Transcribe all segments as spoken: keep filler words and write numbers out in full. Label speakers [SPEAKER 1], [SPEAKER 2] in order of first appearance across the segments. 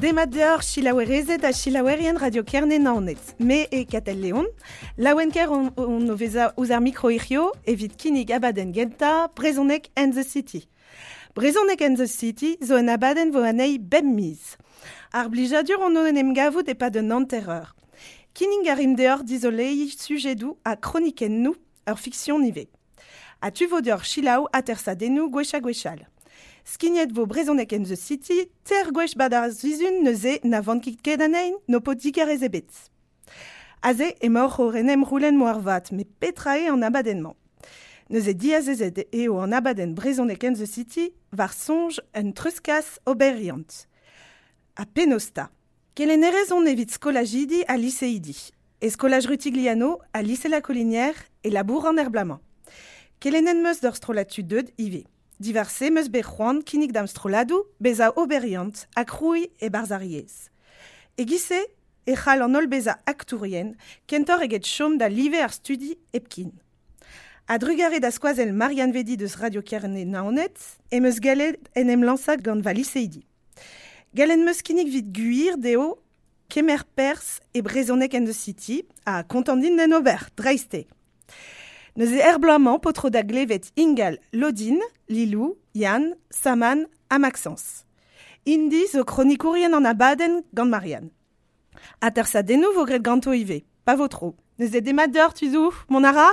[SPEAKER 1] Bremadeor chilawerezet a chilawerien Radio Kerne naonet. Me e Katel Leon, laoenker on, on noveza ouzar micro-irio evit kinig abaden genta Brezonek and the City. Brezonek and the City zo en abaden vo anei bem miz. Ar blijadur on onem gavout e pa de nanterreur. Kinig arim deor dizolei sujedou a chroniken nou ur fiction nive. A tuvodeur chilao a tersa denou gwesha gwechal. Skignet vo Brezonek and the City, ter gwech badar zizun neuze na vant kit kedanein no po digarez ebet. Aze e mor o renem roulen mo ar vat, me petrae an abadenman. Neuze diazezet eo an abaden Brezonek and the City, var sonj un truskas oberiant. A penosta. Kelen erezon evit skolajidi a lycéidi, e skolaj rutigliano a lycée la Collinière e labour an erblaman. Kelenen meus d'ur strolatu deud ive. Diverse meus be c'hoant kinig dam stroladou beza oberiant a krouy e barzariez. E gise e c'hal an ol beza aktourien kentor eget chom da live ar studi epkin. A drugare da skoazel Marianne Vedi deus Radio Kerne naonet e meus galet en em lansak gant va lycéidi. Galen meus kinig vit guir deo kemer pers e Brezonek and the City a kontandin den ober, dreiste. Neuze erblaman potro da glevet Ingal, Lodin, Lilou, Yann, Saman a Maxence. Indi zo kronikourien an abaden gant Marianne. A tersa denou vo gret ganto ive, pa votro. Neuze demadeur tuzou, mon ara?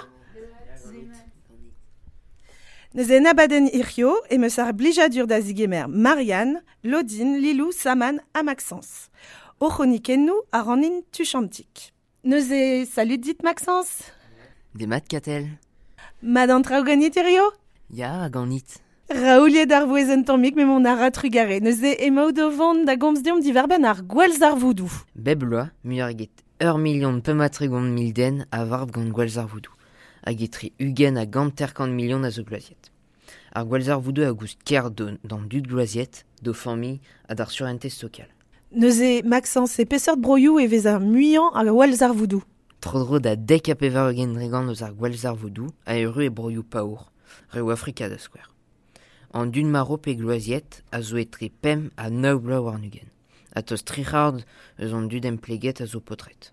[SPEAKER 1] Neuze en abaden irio e meus ar blijadur da zigemer Marianne, Lodin, Lilou, Saman a Maxence. O chroniken nou a ranin tuchantik. Neuze salut dit Maxence?
[SPEAKER 2] Demat katel.
[SPEAKER 1] Madame traoganit irio?
[SPEAKER 2] Ya, a ganit.
[SPEAKER 1] Raouliet d'ar voezen tammik me mon ara trugare. Neuze emaou de vant da gomz deom diverben ar gwelz ar voudou.
[SPEAKER 2] Beb loa, mu ar get ur million pematregont mil den a vard gant gwelz ar voudou. A getri ugen a gant terkant million a zo gloaziet. Ar gwelz ar voudou a goust ker don dan dud gloaziet, do fammi a dar surentez sokal.
[SPEAKER 1] Neuze Maxence e peseurt broioù e vez ar muian a gwelz ar voudou.
[SPEAKER 2] Trodro da dek a pevar eugen dregant eus ar gwelz ar voudou a euru e broioù paour, reo Afrika da skwer. An dun maro pe gloaziet a zo etre pem a neu blau ar nugen. A toz trichard eus an dud empleget a zo potret.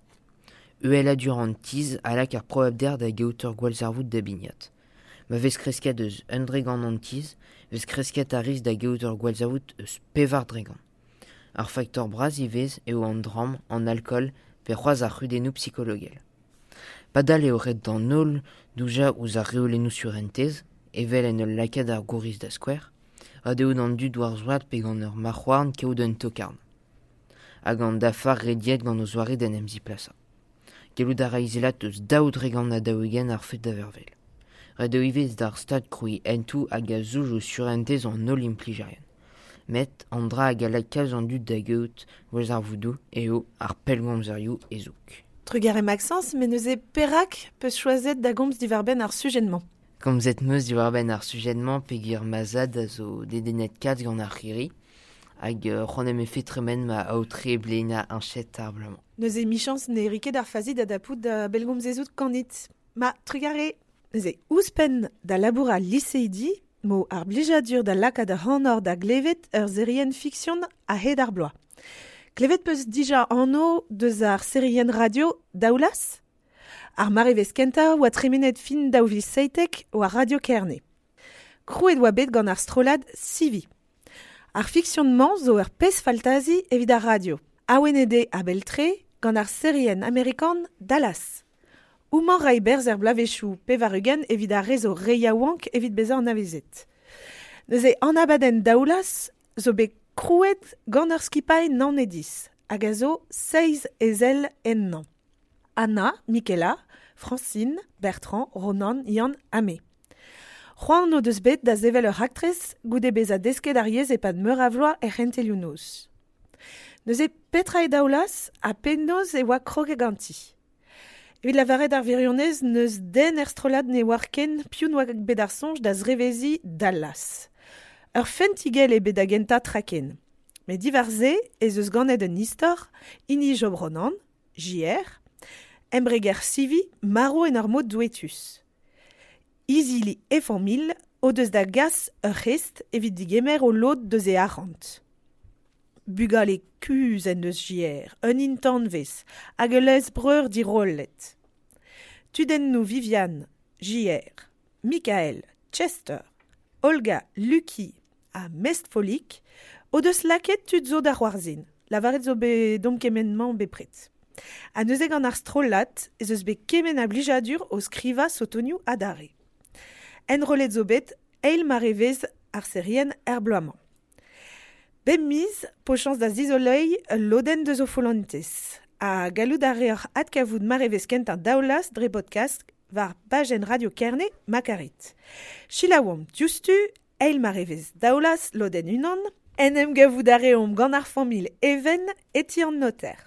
[SPEAKER 2] Uel a dur an tiz a lak ar proab der da geout ur gwelz ar voud da bignat. Ma vez kresket eus un dregant an tiz, vez kresket a riz da geout ur gwelz ar voud eus pevar dregant. Ar faktor braz i vez eo an dram, an alcool, pe c'hoaz ar c'hudenou psychologel. Padal eo ret d'an nol douja ouz ar reolennou surentez, evel en ul lakad ar gouriz da skwer, a deo d'an dud war zoad pe gant ur marc'hoarn keo d'un tokarn. Hag an dafar rediet gant o zoare den emzi plasa. Gelout a raizelat eus daout regant na daouegen ar fet da vervel. Red eo ivez d'ar stad kroui entou hag a zouj o surentez an nol implijarien. Met an dra hag a lakaz an dud da geout gwelz ar voudou eo ar pelgomzerioù e zouk.
[SPEAKER 1] Trugare Maxence, me neuze perak peus choazet da gomz diverben ar sujenman.
[SPEAKER 2] Komzet meus diverben ar sujenman pe gir mazad a zo dedenet kat gant ar c'hiri, hag uh, c'hoanem e fetremen ma aotre bleina anchet arblaman.
[SPEAKER 1] Neuze michans ne riket ar fazid a da pout da belgomzezout kanit. Ma trugare, neuze ouzpen da labour a lycéidi, mo ar blijadur da laka da hanor da glevet ur zerien fiction a hed ar bloa. Klevet peus dija anno deus ar serien radio daoulas? Ar marevez kenta oa tremenet fin daouvi seitek o ar Radio Kerne. Krouet oa bet gant ar strolad sivi. Ar fictionnement zo ur pez faltazi evit ar radio. Awenede a beltre gant ar serien amerikan Dallas. Ouman rai berz er blavechou pe varugen evit ar rezo reiaouank evit beza an avezet. Neuze an abaden daoulas zo be krouet gant ur skipai nan edis, hag a zo seiz ezel en nan. Anna, Michaela, Francine, Bertrand, Ronan, Yann, Amé. C'hoant no deus bet da zevel ur aktrez goude beza desket ar yez e pad meur a vloaz e c'hentelioù noz. Neuze petra e daoulas a pennoz e oa kroge ganti. Evit lavaret ar virionez neus den er strolad ne war ken piou noa bet ar sonj da zrevezi Dallas. Ur fentigel e bet da genta traken. Me divarze ez eus ganet un istor, ini job Ronan, J R, embreger sivi, maro en ar mod douetus. Izili e famil, o deus da gas ur rest evit digemer o lod deus e arrant. bugal e kuz en eus jier, un intanvez, hag e les breur di rollet. Tuden nou Viviane, jier, Michael, Chester, Olga, Lucky a Mestfolik, o deus laket tud zo da c'hoarzin, lavaret zo be dom kemenman be pret. A neuzeg an ar strollat, ez eus be kemen a blijadur o skriva sotonioù adare. En rolet zo bet, eil marevez ar serien er bloaman. Bem miz, pochans da zizolei, loden de zo folantez. A gallout a re ar adkavoud marevez kent ar daoulas dre podcast var bajen Radio Kerne makarit. Chilaouam diustu, eil marevez daoulas loden unan, en em gavoud a reom gant ar famil even eti an noter.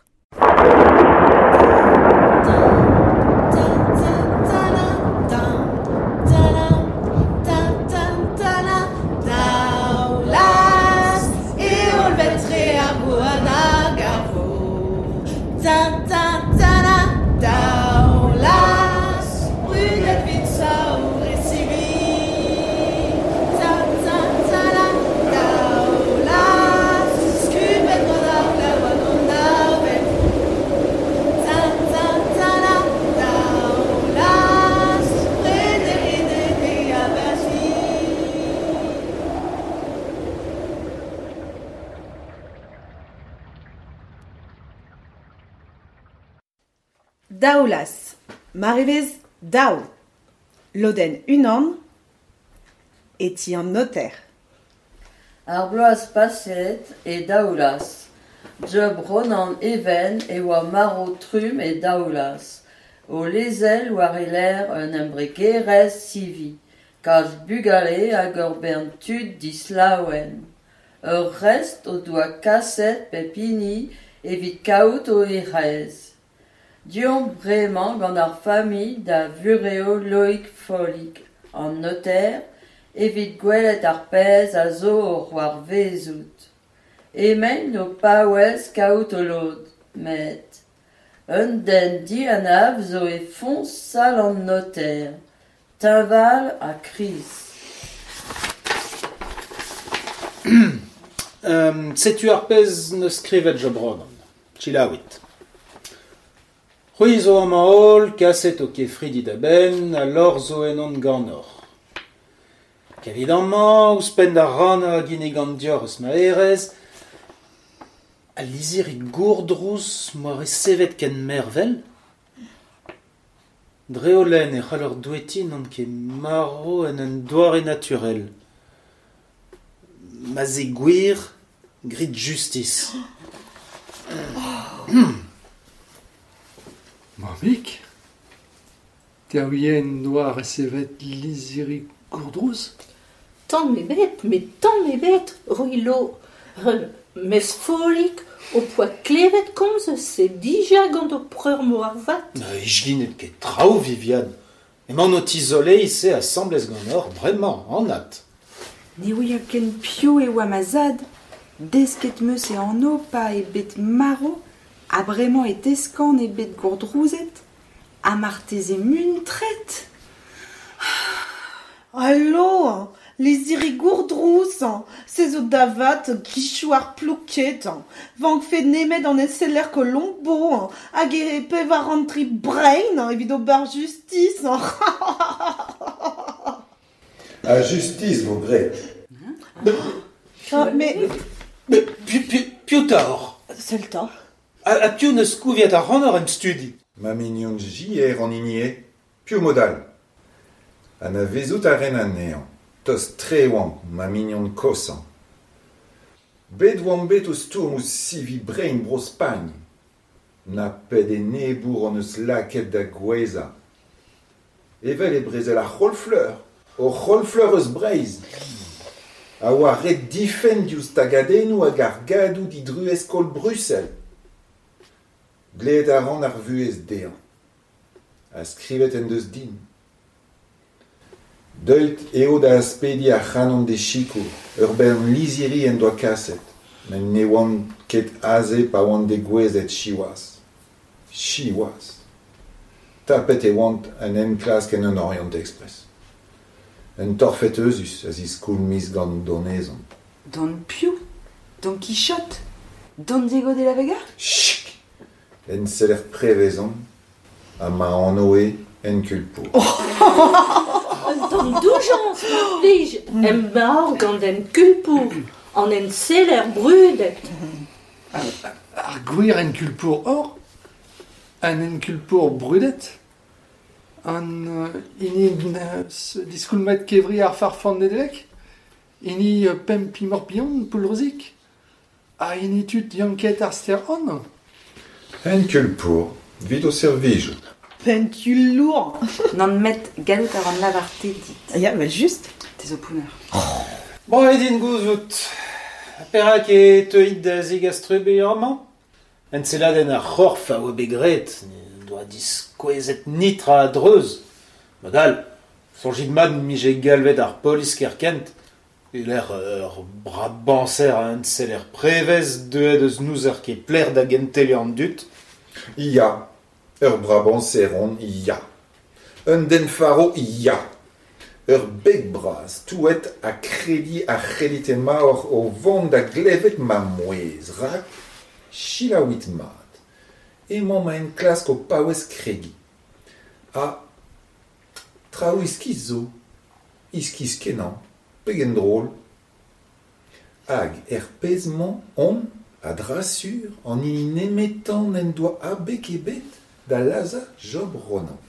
[SPEAKER 1] Daoulas, marevez daou, loden unan, eti an noter.
[SPEAKER 3] Ar bloaz paset e daoulas, job ronan even e oa maro trum e daoulas, o lezel war e ler un embregerez sivi, kaz bugale hag ur bern tud dislaouen. Ur rest o doa kaset pepini evit kaout o erez. Diom bremañ gant ar familh da vureo Loïc Folik, an noter, evit gwelet ar pez a zo o c'hoar vezout. Emen no paouez kaout o lod, met. Un den di anav zo e fons sal an noter. Tinval a kriz.
[SPEAKER 4] um, Setu ar pez ne skrivet jo bronan. Chilaouit. C'hwi zo am aol, kaset o kefridi da ben, a lor zo enon ganor. Kevidamment, ouzpen da rana a gine gant dior eus ma erez, a lizir e gourdrous moar e sevet ken mervel. Dreolen e c'halor douetin an ket maro en un doare naturel. Ma ze gwir, grit justice.
[SPEAKER 5] Mamik, te a ouien noir a sevet liziri gourdrouz?
[SPEAKER 6] Tant me bet, mais tant me bet, roilo, mes folik, o poa klevet komz, se dija gant o preur mo ar vat.
[SPEAKER 4] Na, e jlinet ket traoù, Viviane. Emañ o tizolei se a samblez gant or, bremañ, an at.
[SPEAKER 7] Ne oia ken pio e oa ma zad, desket meus e an o pa e bet maro, a bremañ e teskan e bet gourdrouzet, a martez e muntret.
[SPEAKER 1] Allo, les iri gourdrous, se zo davat kichou ar plouket, vank fe nemet an eseller ko lombo, hag e pev a rantri brain, evit o bar justice.
[SPEAKER 8] A justice, vo gret.
[SPEAKER 1] Ah, mais...
[SPEAKER 4] Piou taor.
[SPEAKER 1] Selta.
[SPEAKER 4] A piou neus kouviet a ranor en studi.
[SPEAKER 8] Ma mignon jier an inie, piou modal. An a vezout a ren an nean, tos tre oan, ma mignon kosan. Bet oan bet o stourm ou sivi brain bro Spagn. Na ped e nebour an eus laket da gweza. Evel e brezel a c'holfleur, o c'holfleur eus breiz. A oa ret difen diouz tagadennou hag ar gadou di druez kol Bruxelles. Gleet a ran ar vuez dean. A skrivet en deus din. Deuit eo da aspedi a c'hanon de chiko, ur bern liziri en doa kaset, men ne oan ket aze pa oan de gwezet chiwas. Chiwas. Tapet e oant an en klas ken an Orient Express. En torfet euzus a zi skoul mis gant donezon.
[SPEAKER 7] Don piou, Don Quichotte. Don Diego de la Vega?
[SPEAKER 8] Chik! En seller prevezon, a ma anoe en kulpo.
[SPEAKER 6] Don doujans, ma plij, em bar gant en kulpour, an en seller brudet.
[SPEAKER 5] Ar gwir en kulpour or, an en kulpour brudet, an uh, ini uh, diskoulmet kevri ar farfan nedelek, ini uh, pem pimor pion poulrozik, a ini tut yanket ar ster on.
[SPEAKER 8] En kulpo, vid o servijo.
[SPEAKER 1] Pentul lourd.
[SPEAKER 7] Non met gallout avant lavarte dit.
[SPEAKER 1] Ah, ja, bah juste.
[SPEAKER 7] Tes oppouneur.
[SPEAKER 4] Bon, edin gouzout. Perak e teuit da zegastrebe amant. En seladen ar c'horf a oa begret, doa diskouezet nitra a dreuz. Modal, sonjit mad mije galvet ar polis kerkent, e l'air ur brabanser a un seller prevez deuet eus nous ar ket pler da gentele an dut.
[SPEAKER 8] Ya. Ur brabanseron, ya. Un den faro, ya. Ur beg braz, touet a kredi a credite maor o vont da glevet ma mouez, rak, chilawit mat. E man ma en klask o paouez kregi. A, traoù iskiz zo, iskiz kenan, pegen drôle. Hag, er pezman, on, a drasur, an ini nemetan en doa abek e bet, da laza Job Ronan.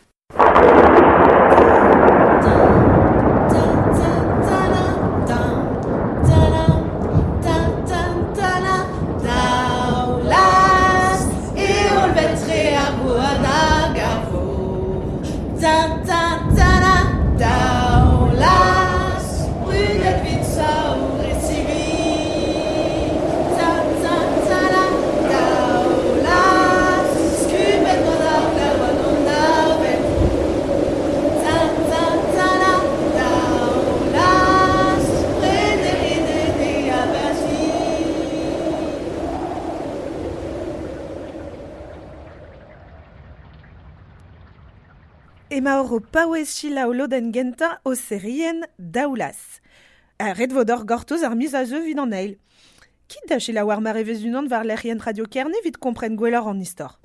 [SPEAKER 1] Emaor o paouez chila o loden genta o serien daoulas. A red vodor gortoz ar miz a zeu vid an eil. Kit da chila war ma revezunant var l'erien radio kerne vid kompren gwellor an istor.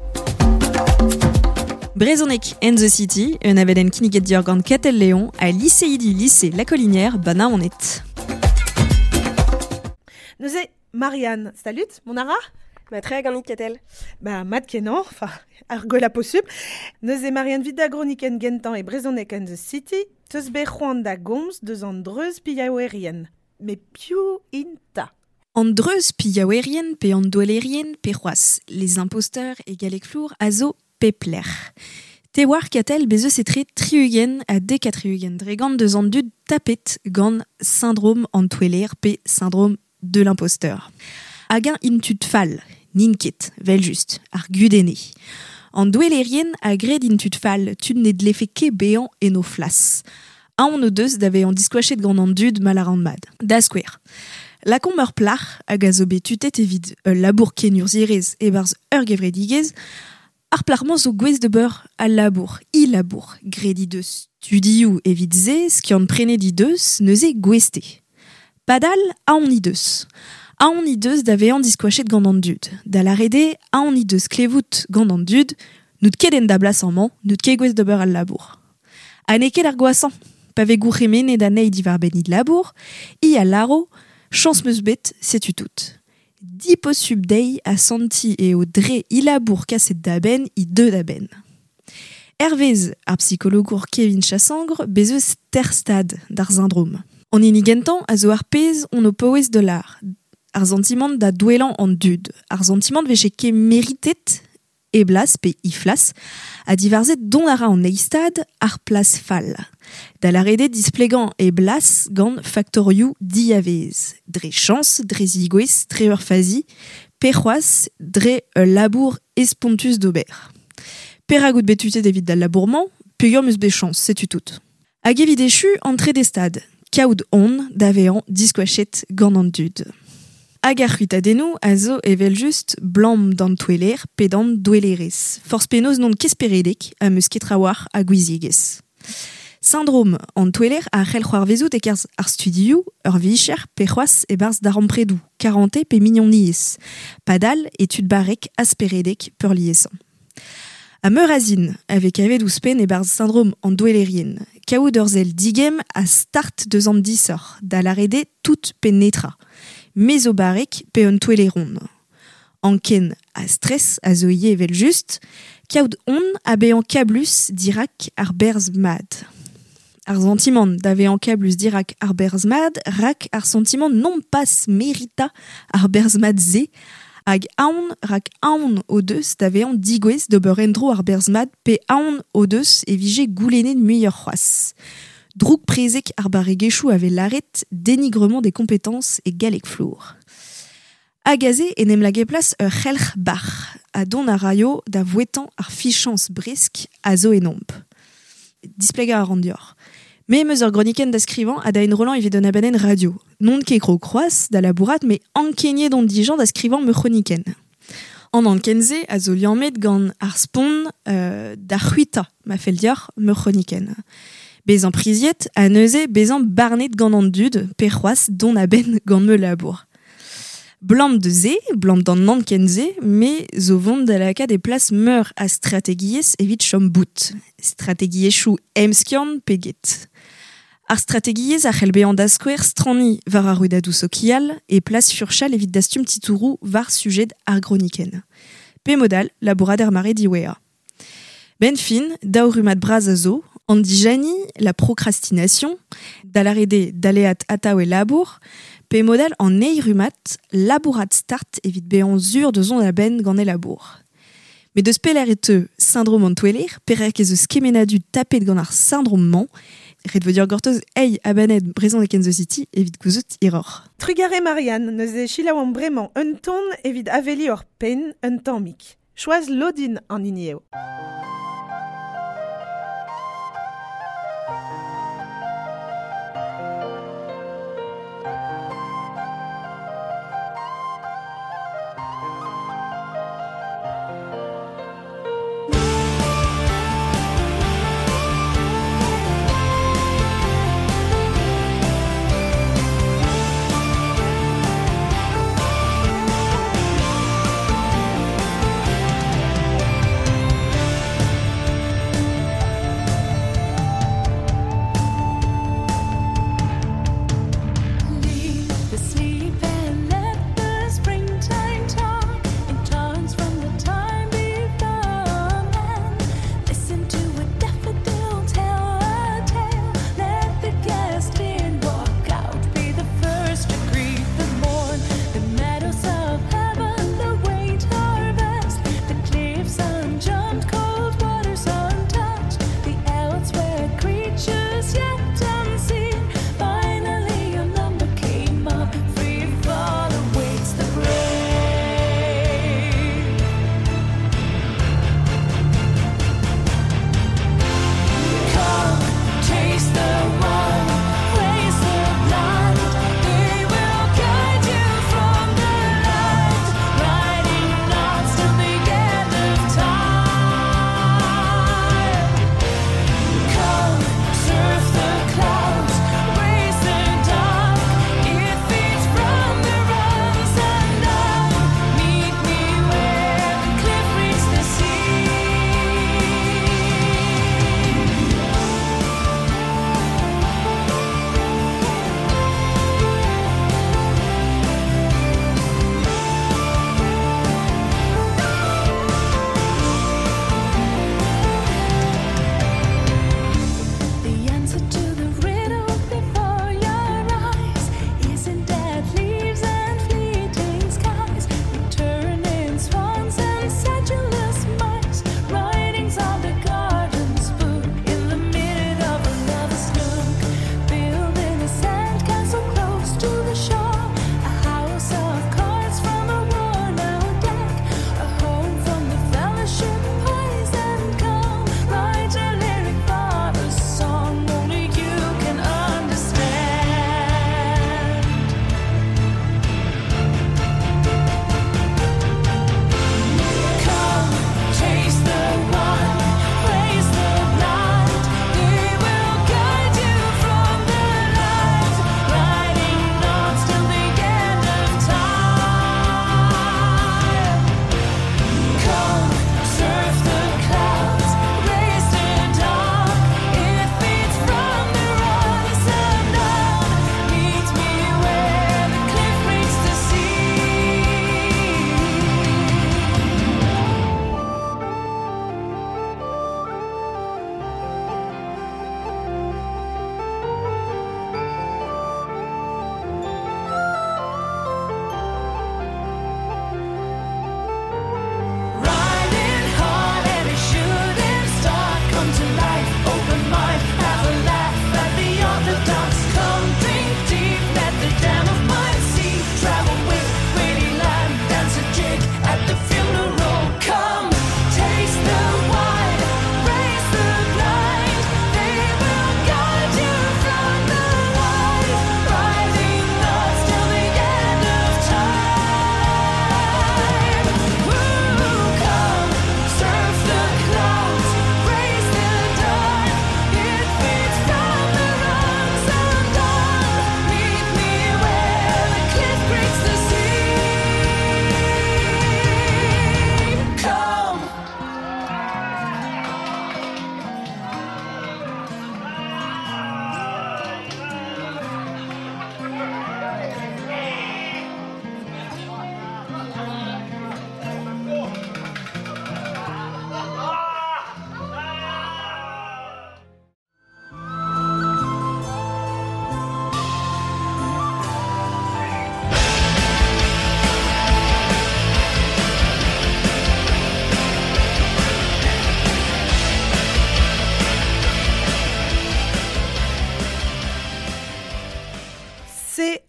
[SPEAKER 9] Brezonek and the City, un aveden kiniget diorgant Catel Léon, a lycée du lycée La Collinière, bana on est.
[SPEAKER 1] Neuze, Marianne, salut, mon ara?
[SPEAKER 10] Ma très gant Catel.
[SPEAKER 1] Bah, mat kenan, enfin, ar gola posub. Neuze Marianne vid da groniken gentan e Brezonek and the City, teus be c'hoant da gomz deus an dreuz piaouerien. Me piou inta.
[SPEAKER 9] En dreuz piaouerien pe an doualerien pe c'hoaz, les imposteurs et galek flour a zo pepler. Te war Catel bezo setre triugen a dekatriugen dregant deus an dud tapet gant syndrome an toueler pe syndrome de l'imposteur. Hag in tut fall, ninket, vel just, ar gudene. An douelerien a gred in tut fall, tud ne dlefe ke bean en o flas. A on o deus d'ave an diskouachet gant an dud mal ar an mad. Da skwer. La kommer plar, hag a zo bet tutet evit ul labour ken ur zirez e barz ur gevredigez, ar plarman zo gwez de beur al labour, i labour, gredi deus studioù evit ze, skiant prene di deus, neuze gweste. Padal a on i deus. A on i deus d'ave an diskouachet gant an dud. Da la rede, a on i deus klevout gant an dud, nout ket en da blas an man, nout ket gwez de beur al labour. A ne ket ar goasan, pa ve gour remene da nei divar ben id labour, i a laro, chans meus bet, setu tout. Di posub dei a santi e o dre i labour kaset da ben i deux da ben. Hervez, ar psychologour Kevin Chassangre, bezeus ter stad d'ar syndrome. On inigentan a zo ar pez on o paouez de l'ar, ar sentiment da douelan an dud, ar sentiment veche ke meritet e blas pe i flas, a divarzet don ara an eistad ar plas fall. Da la rede displegan e blas gant faktorioù diavez. Dre chans, dre zigouez, dre ur fazi, pe c'hoaz, dre ul labour espontus d'ober. Per a gout betutet evit da labourman, pe gant meus be chans, setu tout. Hag evit echu an tre destad, kaout on d'avean diskouachet gant an dud. Hag ar c'huitadennoù a zo evel just blam d'an toueler pe d'an douelerez. Force penoz non kesperedek a meus ket trawar a gwizigez. Syndrome an tweler a c'hell c'hoar vezout e kerzh ar studioù, ur vicher, pe c'hoaz e barz d'ar ampredou, karante pe mignon niez. Padal etud barek asperedek peur liesan. A meur azin, avec avet ouspen e barz syndrome an dwelerien, kaout ur zel digem a start deus an disor, da larede tout penetra. Mezo barek pe an tweleron. Anken a stress a zo ie evel just, kaout on a be an kablus dirak ar berz mad. Ar sentiment d'ave an kablus dirak ar berz mad, rak ar sentiment non pas merita ar berz mad ze, hag aon rak aon o deus d'ave an digwez d'ober endro ar berz mad, pe aon o deus e vije goulenet muier c'hoaz. Drouk prezek ar barregechou ave laret dénigrement des compétences et galek flour. Agazé en em lage plas ur c'helc'h bar, a don a raio da vouetan ar fichans brisk a zo enomp. Displega a randior. Me meus ur groniken da skrivan a da en rolan evit un abanen radio. Non ket gro kroaz da labourat, me ankenye don dijan da skrivan me chroniken. An ankenze a zo liamet gant ar spon euh, da c'huita, ma fel dior, me chroniken. Bez an priziet a neuze bez an barnet gant an dud, pe c'hoaz don a ben gant me labour. Blam de ze, blam d'an nankenze, me zo vont da laka des plas meur a strategiez evit chom bout. Strategiechou emskian peget. Ar strategiez a c'helbean da skouer strani var a rudadoù sokial e plas furchal evit dastum titourou var sujet ar groniken. Pe modal, labourad er mare diwea. Ben fin, daorumat braz a zo, an dijani, la procrastination, da larede daleat ataou e labour, pe modal an eirumat, labourat start evit bean zur de zon a ben gant e labour. Me deus peler e teu syndrome an tweler, perek ez eus kemenadu tapet gant ar syndrome man, ret vo dir gortoz ei abaned brezon e Kansas City evit gouzout iror.
[SPEAKER 1] Trugare Marianne, neuze chilaouan bremañ un ton evit aveli ur pen un tammik. Choaz lodin an inieo.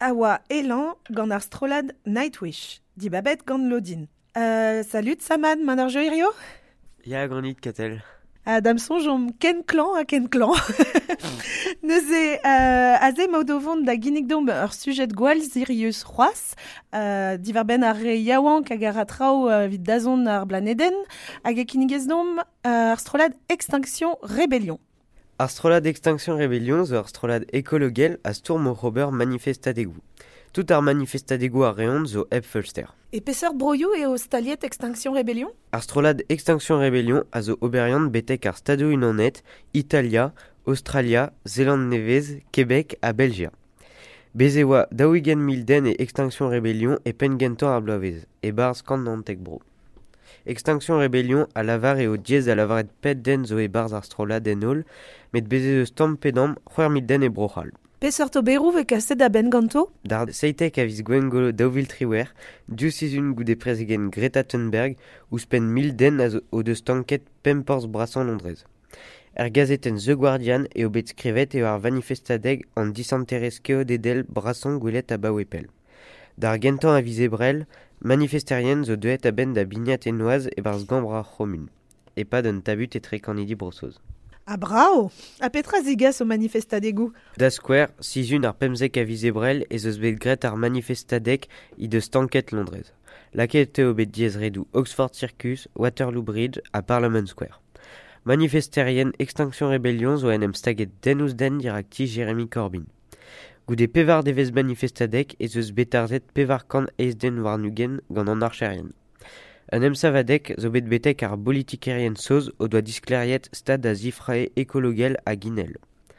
[SPEAKER 1] awa elan gant ar strolad Nightwish, di babet gant lodin. Euh, salut Samad, man ar joirio?
[SPEAKER 10] Ya granit katel.
[SPEAKER 1] Adam sonjom ken klan a ken klan. Neuze euh, aze maudovon da ginnig dom ur sujet gwal zirius c'hoaz, euh, divar ben ar re yaouank hag ar atrao euh, vid dazon ar blaneden, hag e kinigez dom euh, ar strolad Extinction Rebellion.
[SPEAKER 10] Ar strolad Extinction Rebellion zo ar strolad ekologel a stourm o Robert manifestadegou. Tout ar manifestadegou ar reont zo eb fulster.
[SPEAKER 1] E peseur broioù eo staliet Extinction Rebellion?
[SPEAKER 10] Ar strolad Extinction Rebellion a zo oberiant betek ar Stado Unanet, Italia, Australia, Zélande Nevez, Québec a Belgia. Bez eoa daouigen milden e Extinction Rebellion e pengentor ar bloavez, e barz kant nantek bro. Extinction Rebellion a lavar eo diez a lavaret pet den zo e barz ar strolad enol, met bez eus stamp pedam c'hwer milden e brochal.
[SPEAKER 1] Peseurt oberoù ve kaset a ben ganto?
[SPEAKER 10] Dar seitek a viz gwengolo daouvil triwer, diusizun goude prezegen Greta Thunberg, ouz pen milden a zo o deus tanket pemporz brasan Londrez. Er gazeten The Guardian eo bet skrivet eo ar manifestadeg an disanterez keo dedel brasan gwelet a baouepel. Dar gentan a viz ebrel, manifesterien zo deet a ben da bignat enoaz e barz gambra chomun. E pad un tabut etre kanidi brosoz.
[SPEAKER 1] Ah brao! A petra zigas o manifestadegou?
[SPEAKER 10] Da square, sizun ar pemzek a viz ebrel e zeus bet gret ar manifestadeg i deus tanket Londrez. Laket eo bet diez redou Oxford Circus, Waterloo Bridge a Parliament Square. Manifesterien Extinction Rebellion zo en em staget denous den dirakti Jeremy Corbyn. Goude pevar devez manifestadek e zeus betarzet pevar kan eiz den war nugen gant an archerien. Un em savadek zo bet betek ar politikerien soz o doa diskleriet stad a zifrae ekologel a ginel.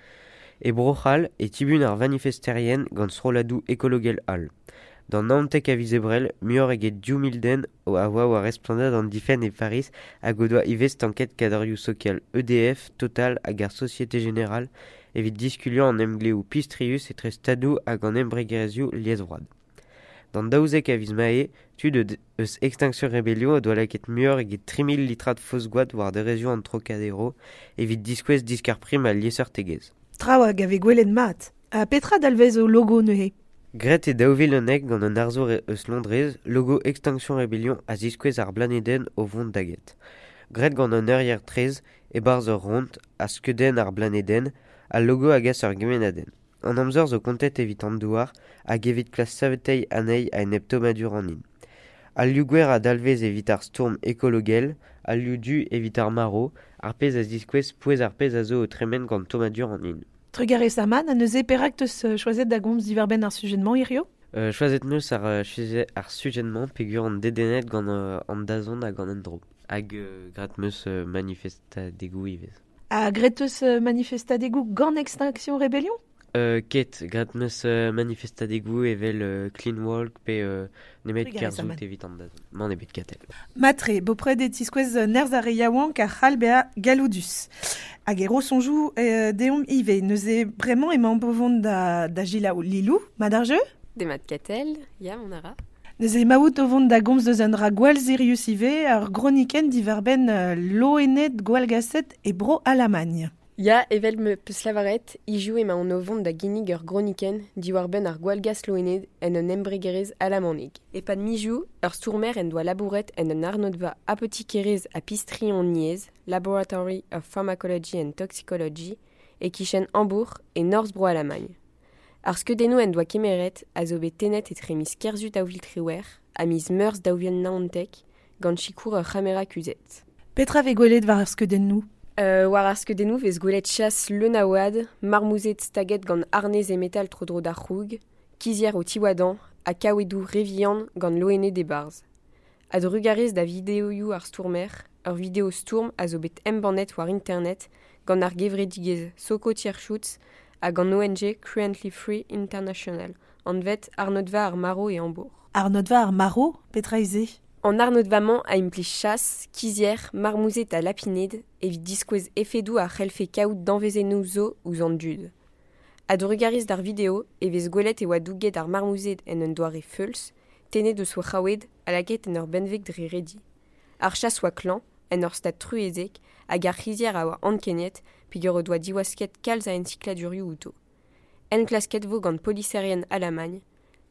[SPEAKER 10] E brochal e tibun ar manifesterien gant sroladou ekologel al. Dan naontek a vizebrel, muor eget diou milden o a oa war esplanad an difen e Paris hag o doa ivez tanket kadorioù sokial E D F, Total hag ar Société Générale evit diskulio an emgleou pistrius etre stadou hag an embregerezioù liezvrad. Dan daouzek a viz mae, tu de eus Extinction Rebellion o doa laket muor eget tri mil litrat fos gwad war de rezio an Trocadero evit diskwez diskar prim a lieseur tegez.
[SPEAKER 1] Trao hag ave gwelet mat. A petra dalvez o logo neuhe?
[SPEAKER 10] Gret e daouvil honek gant un arzo eus Londrez, logo Extinction Rebellion a ziskwez ar blaneden o vont daget. Gret gant un ur trez e barz ur ront a skeudenn ar blaneden, a logo agas ur gemenaden. An amzor zo kontet evit an douar, hag evit klas savetei anei a en hebtomadur an in. Al liugwer a dalvez evit ar stourm ekologel, al liudu evit ar maro, ar pez a ziskwez pouez ar pez a zo o tremen gant tomadur an in.
[SPEAKER 1] Trugare Saman, a neuze perak teus uh, choiset da gomz diverben ar sujetman irio?
[SPEAKER 10] Euh, choiset neus ar, uh, ar sujetman pegur an dedenet gant uh, an dazon hag an endro. Hag uh, grat meus uh, manifestadegou ivez.
[SPEAKER 1] A gret teus uh, manifestadegou gant Extinction Rebellion?
[SPEAKER 10] Euh, ket, grat meus uh, manifestadegou evel uh, Clean Walk pe uh, nemet kerzout evit an dazon. Man ebet katel.
[SPEAKER 1] Matre, bopred e tiskwez uh, nerz ar e yaouank ar c'hal bea galoudus. Hag e rosonjou euh, deom ive, neuze bremañ emañ bovon da, da jilaou lilou, mad ar jeu?
[SPEAKER 11] Demat katel, ya mon ara.
[SPEAKER 1] Neuze emaout o vont da gomz deus an ra gwal zirius ive ar groniken diverben uh, loenet gwal gaset e bro alamagne.
[SPEAKER 11] Ya evel me peus lavaret, ijou ema an o vont da ginnig ur groniken diwar ben ar gwalgas loened en un embregerez alamanig. E pad mijou, ur stourmer en doa labouret en un arnodva apotikerez a pistrion niez, Laboratory of Pharmacology and Toxicology, e kichen Hambourg e North bro alamagne. Ar skeudennoù en doa kemeret a zo bet tenet etre miz kerzut daouvil triwer, a miz meurs daouvil naontek, gant chikour ur c'hamera kuzet.
[SPEAKER 1] Petra ve gwelet war ar skeudennoù?
[SPEAKER 11] Euh, war ar skeudennoù vez gwelet chas le naouad, marmouzet staget gant arnez e metal trodro da c'houg, kizier o tiwadan, a kaouedou revian gant loene de barz. Ad rugarez da videoioù ar stourmer, ur video stourm a zo bet embanet war internet gant ar gevredigez Soko Tierschutz hag an O N G Currently Free International, an vet arnodva ar maro e Hambourg.
[SPEAKER 1] Arnodva ar maro, petra eze?
[SPEAKER 11] An arnodvamañ a impli chas, kizier, marmouzet a lapined, evit diskwez efedou a c'helfe kaout danvezennoù zo ouz an dud. Ad rugariz d'ar video, evez gwelet e oa douget ar marmouzet en un doare feuls, tenet deus oa c'haoued a laget en ur benveg dre redi. Ar chas oa klan, en ur stad truezek, hag ar cizier a oa ankenet, pigur o doa diwasket kalz a ensikladurioù outo. En klasket vo gant poliserien alamagne,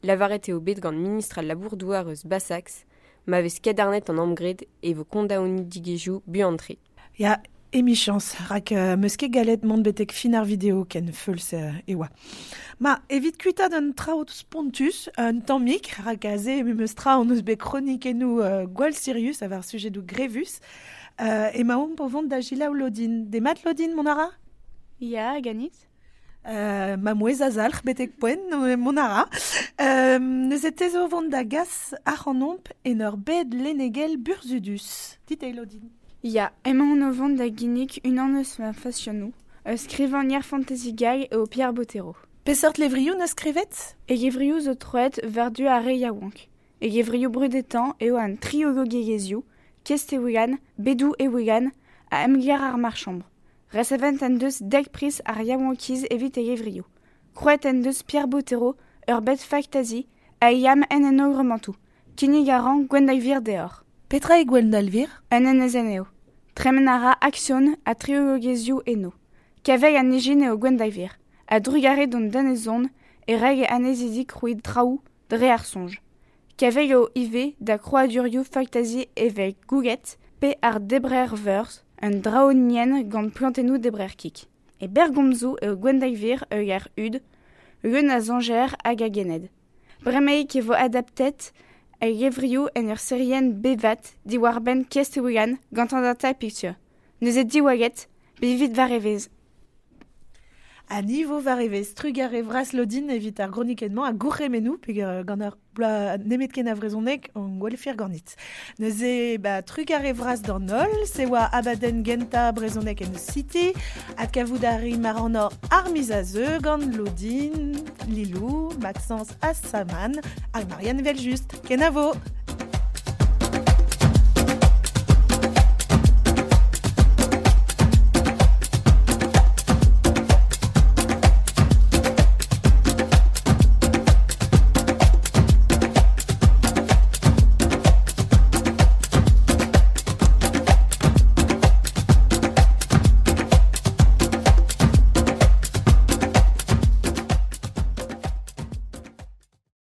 [SPEAKER 11] Lavaret eo bet gant ministra labourdouar eus Bassax, ma vez kadarnet an amgred e vo kondaouni digejou buantre.
[SPEAKER 1] Ya, emi chans, rak uh, meus ket galet mont betek fin ar vidéo ken feuls uh, e oa. Ma, evit kuita d'un traout spontus, un tammik, rak a ze meus tra an eus bet kronik enou uh, gwal Sirius avar sujet du grevus, uh, e ma oom po vont da gila ou lodin. De mat lodin, mon ara?
[SPEAKER 12] Ya, ganit.
[SPEAKER 1] Uh, ma mouez a zalch betek poen, mon ara. Uh, neus e tezo vont da gas ar an omp en ur bed lenegel burzudus. Dit e lodin.
[SPEAKER 12] Ya, emañ an ovant da ginnig unan eus ma fasionou, eus skrivan nier fantasy gag eo Pierre Bottero.
[SPEAKER 1] Peseurt levrioù ne skrivet?
[SPEAKER 12] E gevriou zo troet verdu a re yaouank. E gevriou brudetan eo an triogo gegezioù, kest e ouigan, bedou e ouigan, a emger ar marchambre. Resevent en deus deg pris ar yaouankiz evit e gevriou. Kroet en deus Pierre Bottero, ur bet faktazi, a iam en en ogremantou. Kinnig a ran gwendalvir deor.
[SPEAKER 1] Petra e gwendalvir?
[SPEAKER 12] En en ezen eo. Tremen ara aksion a triogo gezioù eno. Kaveg an egin eo gwendalvir. A drugare don danezon e reg e anezidik rouid traoù dre ar sonj. Kaveg eo ive da kroadurioù faktazi evek gouget pe ar debrer veurs un draonien gant plantenou debrer kik. E bergomzo eo gwendalvir eo ar ud, eun a zanger hag a gened. Bremeik e vo adaptet a gevriou en ur serien bevat di war ben kest e ouigan gant an data picture. Neus e diwaget, bevit va revez.
[SPEAKER 1] A niveau va revez, trug a revras lodin evit ar gronikenman a gourremenou, peg uh, gant ar bla nemet ken a vrezonek an gwelfir ganit. Neus e ba, trug a revras d'an ol, se oa abaden genta brezonek en eus city, at kavout a rim ar an or ar miz a zeu gant lodin, Lilou, Maxence Assaman, hag Marianne Veljust. Ken a vo!